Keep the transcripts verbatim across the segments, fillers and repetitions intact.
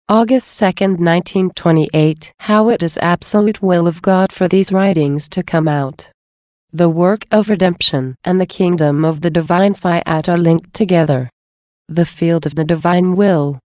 August second, nineteen twenty-eight. How it is absolute will of God for these writings to come out. The work of redemption and the kingdom of the divine fiat are linked together. The field of the divine will.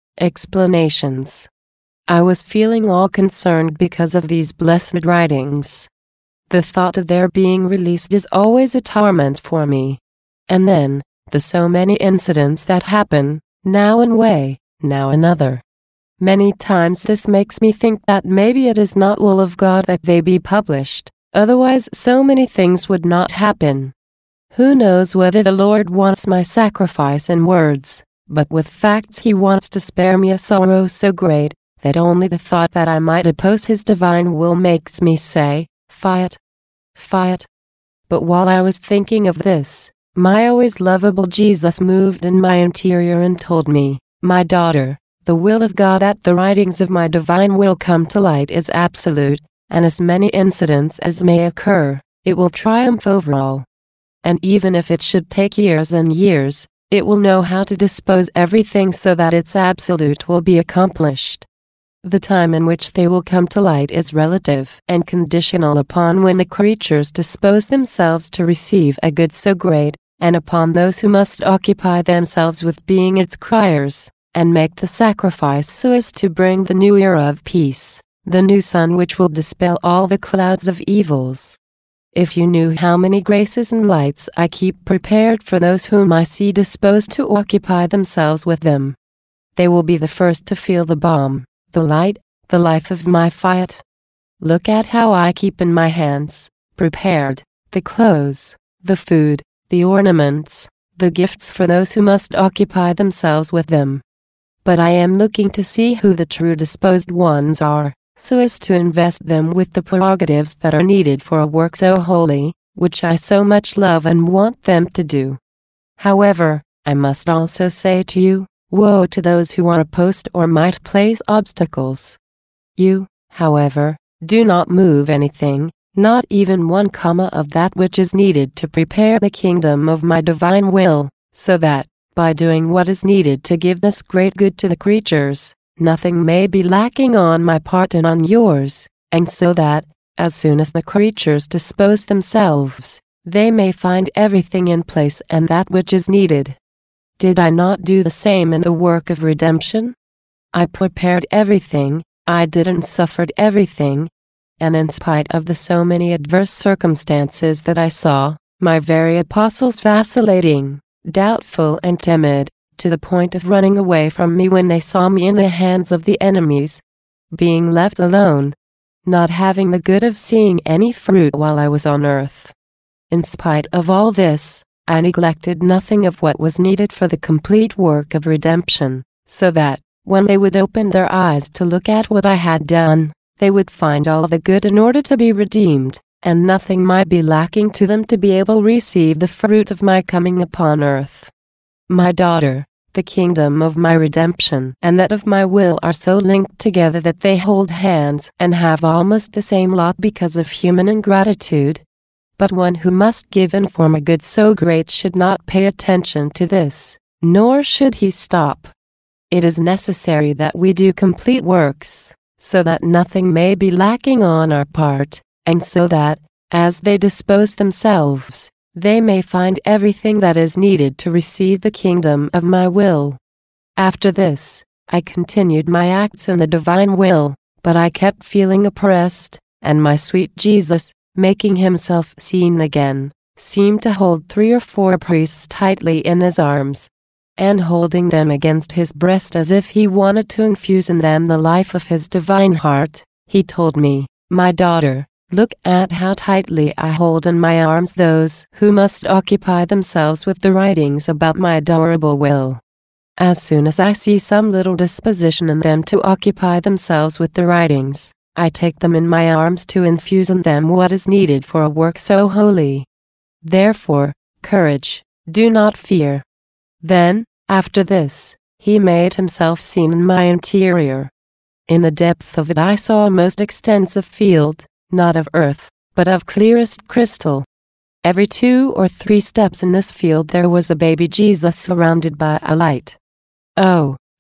Explanations. I was feeling all concerned because of these blessed writings. The thought of their being released is always a torment for me. And then, the so many incidents that happen, now one way, now another. Many times this makes me think that maybe it is not will of God that they be published, otherwise so many things would not happen. Who knows whether the Lord wants my sacrifice in words, but with facts he wants to spare me a sorrow so great, that only the thought that I might oppose his divine will makes me say, Fiat, Fiat. But while I was thinking of this, my always lovable Jesus moved in my interior and told me, my daughter, the will of God at the writings of my divine will come to light is absolute, and as many incidents as may occur, it will triumph over all. And even if it should take years and years, it will know how to dispose everything so that its absolute will be accomplished. The time in which they will come to light is relative and conditional upon when the creatures dispose themselves to receive a good so great, and upon those who must occupy themselves with being its criers, and make the sacrifice so as to bring the new era of peace, the new sun which will dispel all the clouds of evils. If you knew how many graces and lights I keep prepared for those whom I see disposed to occupy themselves with them. They will be the first to feel the balm, the light, the life of my fiat. Look at how I keep in my hands, prepared, the clothes, the food, the ornaments, the gifts for those who must occupy themselves with them. But I am looking to see who the true disposed ones are, so as to invest them with the prerogatives that are needed for a work so holy, which I so much love and want them to do. However, I must also say to you, woe to those who are opposed or might place obstacles. You, however, do not move anything, not even one comma of that which is needed to prepare the kingdom of my divine will, so that, by doing what is needed to give this great good to the creatures, nothing may be lacking on my part and on yours, and so that, as soon as the creatures dispose themselves, they may find everything in place and that which is needed. Did I not do the same in the work of redemption? I prepared everything, I did and suffered everything, and in spite of the so many adverse circumstances that I saw, my very apostles vacillating, doubtful and timid, to the point of running away from me when they saw me in the hands of the enemies, being left alone, not having the good of seeing any fruit while I was on earth. In spite of all this, I neglected nothing of what was needed for the complete work of redemption, so that, when they would open their eyes to look at what I had done, they would find all the good in order to be redeemed, and nothing might be lacking to them to be able to receive the fruit of my coming upon earth. My daughter, the kingdom of my redemption and that of my will are so linked together that they hold hands and have almost the same lot because of human ingratitude. But one who must give and form a good so great should not pay attention to this, nor should he stop. It is necessary that we do complete works, so that nothing may be lacking on our part, and so that, as they dispose themselves, they may find everything that is needed to receive the kingdom of my will. After this, I continued my acts in the divine will, but I kept feeling oppressed, and my sweet Jesus, making himself seen again, seemed to hold three or four priests tightly in his arms, and holding them against his breast as if he wanted to infuse in them the life of his divine heart, he told me, my daughter, look at how tightly I hold in my arms those who must occupy themselves with the writings about my adorable will. As soon as I see some little disposition in them to occupy themselves with the writings, I take them in my arms to infuse in them what is needed for a work so holy. Therefore, courage, do not fear. Then, after this, he made himself seen in my interior. In the depth of it I saw a most extensive field, not of earth, but of clearest crystal. Every two or three steps in this field there was a baby Jesus surrounded by a light. Oh,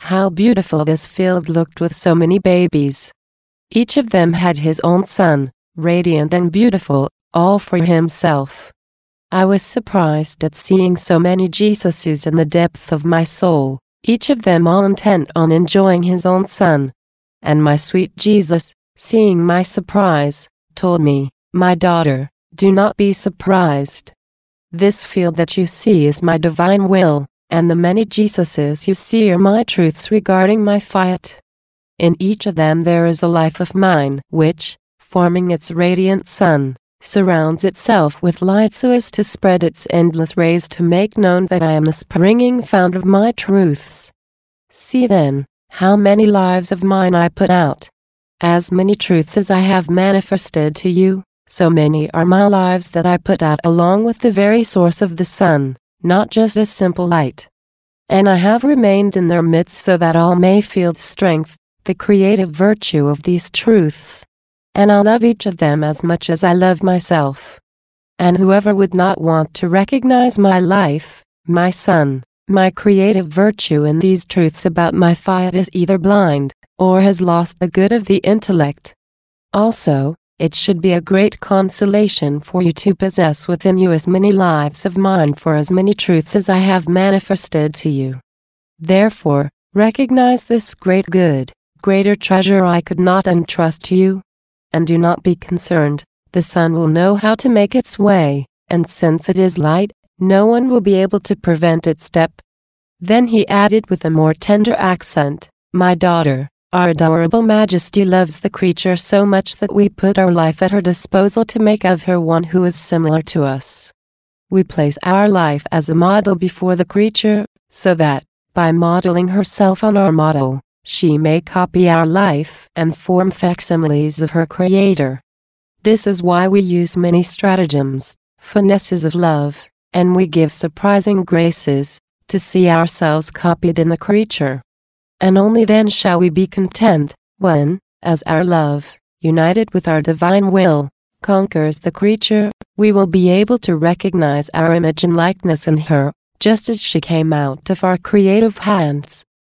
How beautiful this field looked with so many babies. Each of them had his own son, radiant and beautiful, all for himself. I was surprised at seeing so many Jesuses in the depth of my soul, each of them all intent on enjoying his own son. And my sweet Jesus, seeing my surprise, told me, "My daughter, do not be surprised. This field that you see is my divine will, and the many Jesuses you see are my truths regarding my fiat. In each of them there is a life of mine which, forming its radiant sun, surrounds itself with light so as to spread its endless rays to make known that I am the springing fount of my truths. See then, how many lives of mine I put out. As many truths as I have manifested to you, so many are my lives that I put out along with the very source of the sun, not just as simple light. And I have remained in their midst so that all may feel the strength, the creative virtue of these truths. And I love each of them as much as I love myself. And whoever would not want to recognize my life, my sun, my creative virtue in these truths about my fiat is either blind, or has lost the good of the intellect. Also, it should be a great consolation for you to possess within you as many lives of mine for as many truths as I have manifested to you. Therefore, recognize this great good, greater treasure I could not entrust to you. And do not be concerned, the sun will know how to make its way, and since it is light, no one will be able to prevent its step." Then he added with a more tender accent, "My daughter, our adorable Majesty loves the creature so much that we put our life at her disposal to make of her one who is similar to us. We place our life as a model before the creature, so that, by modeling herself on our model, she may copy our life and form facsimiles of her Creator. This is why we use many stratagems, finesses of love, and we give surprising graces, to see ourselves copied in the creature. And only then shall we be content, when, as our love, united with our divine will, conquers the creature, we will be able to recognize our image and likeness in her, just as she came out of our creative hands,